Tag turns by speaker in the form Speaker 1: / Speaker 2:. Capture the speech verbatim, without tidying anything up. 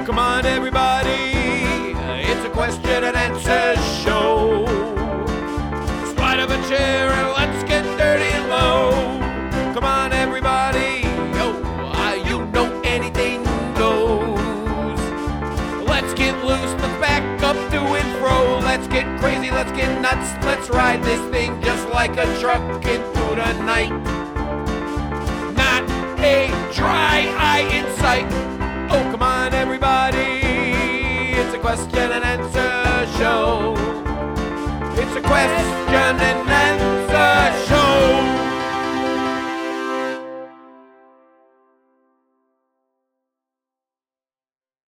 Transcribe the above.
Speaker 1: Come on, everybody. It's a question and answer show. Slide up a chair and let's get dirty and low. Come on, everybody. Yo, uh, you know anything goes. Let's get loose. Let's back up to and fro. Let's get crazy. Let's get nuts. Let's ride this thing just like a truck into the night. Not a dry eye in sight. Oh, come on, everybody. It's a question and answer show. It's a question and answer